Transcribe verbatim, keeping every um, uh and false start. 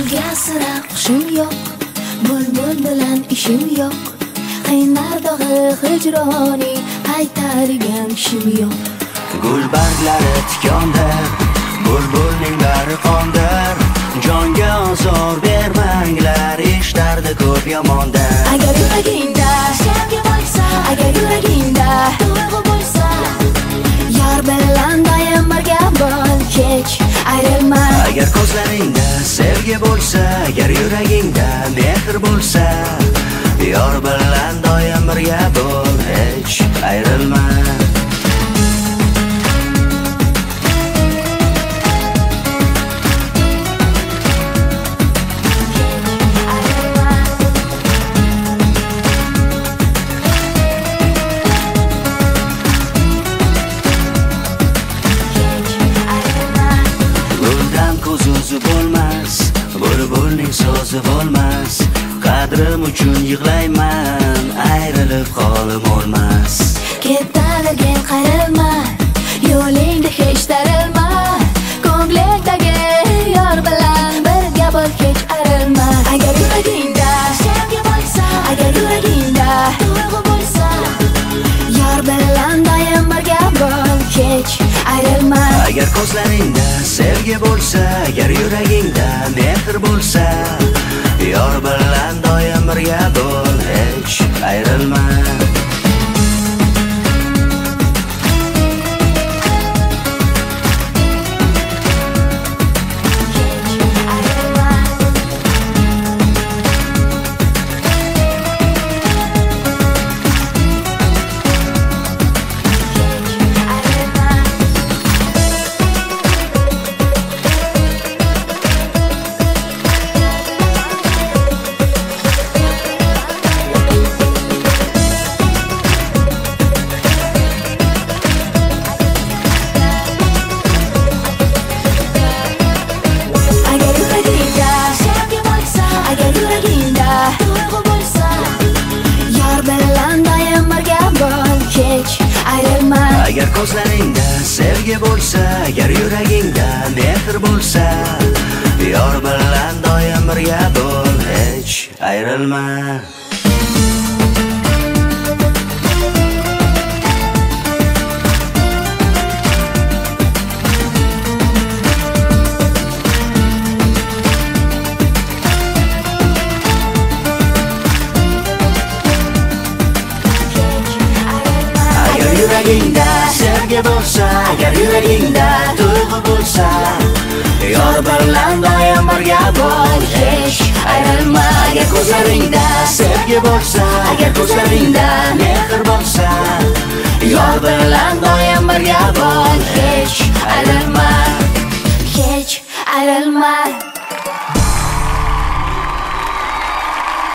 Senga sira hushim yo'q, bulbul bilan ishim yo'q. Qaynar dog'i hijroning qaytarigan ishim yo'q. Gul barglari tikondir, bulbulning bari qondir. Jonga ozor bermanglar, eshtardi ko'p yomondir. Agar yuragingda sevgi bo'lsa, agar yuragingda tuyg'u bo'lsa, yor bilan doim birga bo'l, hech ayrilma. Agar ko'zlaringda sevgi bo'lsa, agar yuragingda mehr bo'lsa, yor bilan doim birga bo'l, hech ayrilma. Bo'lmas, bulbulning so'zi bo'lmas. Qadrim uchun yig'layman, ayrilib qolim olmas. Ketdaliging qayrilma, yo'lingda hech tarilma. Ko'nglingdagi yor bilan birga bo'l, hech ayrilma. Agar yuragingda sevgi bo'lsa, agar yuragingda tuyg'u bo'lsa, yor bilan doim birga bo'l, hech ayrilma. Agar ko'zlaringda sevgi bo'lsa, agar yuragingda mehr bo'lsa, yor bilan doim birga bo'l, hech ayrilma. Agar ko'zlaringda sevgi bo'lsa, agar yuragingda mehr bo'lsa, yor bilan doim birga bo'l, hech ayrilma. Yuragingda sevgi bo'lsa, agar yuragingda tuyg'u bo'lsa, yor bilan doim birga bo'l, hech ayrilma. Agar ko'zlaringda sevgi bo'lsa, agar ko'zlaringda